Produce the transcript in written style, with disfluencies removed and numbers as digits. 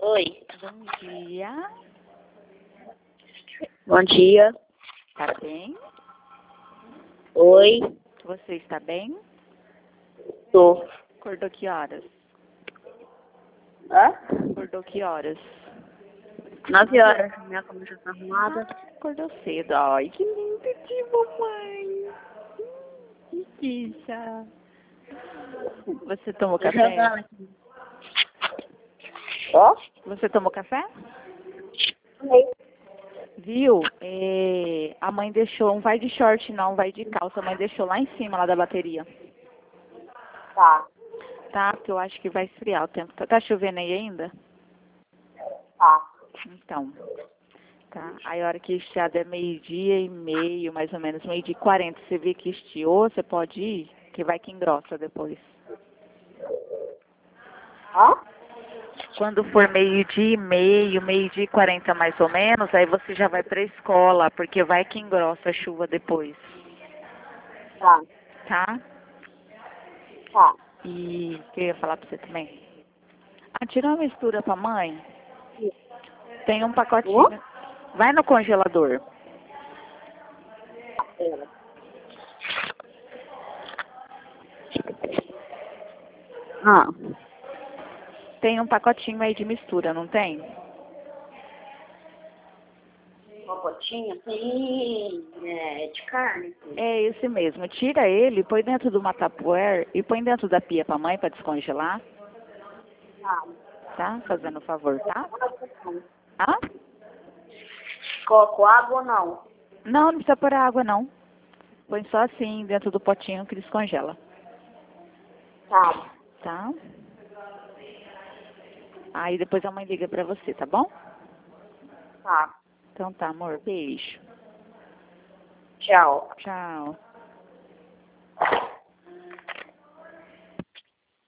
Oi. Bom dia. Bom dia. Tá bem? Oi. Você está bem? Tô. Acordou que horas? Hã? Acordou que horas? 9 horas. Minha cama já tá arrumada. Acordou cedo. Ai, que lindo de mamãe. Que queixa. Você tomou Tô café? jogando aqui. Ó? Você tomou café? Oi. Viu? A mãe deixou, não vai de short não, vai de calça. A mãe deixou lá em cima, lá da bateria. Tá. Tá? Porque eu acho que vai esfriar o tempo. Tá chovendo aí ainda? Tá. Então, tá. Aí a hora que estiar der 12h30, mais ou menos, 12h40, você vê que estiou, você pode ir, que vai que engrossa depois. Hã? Quando for 12h30, 12h40 mais ou menos, aí você já vai pra escola, porque vai que engrossa a chuva depois, Tá. tá? Tá. E o que eu ia falar pra você também? Ah, tira uma mistura pra mãe. Tem um pacotinho. Vai no congelador. Pera. Ah. Tem um pacotinho aí de mistura, não tem? Uma potinha? Tem de carne? É esse mesmo. Tira ele, põe dentro do Tupperware e põe dentro da pia pra mãe pra descongelar. Tá. Tá? Fazendo um favor, tá? Água não. Ah? Coloco água ou não? Não, não precisa pôr água não. Põe só assim dentro do potinho que descongela. Tá. Tá? Aí depois a mãe liga pra você, tá bom? Tá. Então tá, amor. Beijo. Tchau. Tchau.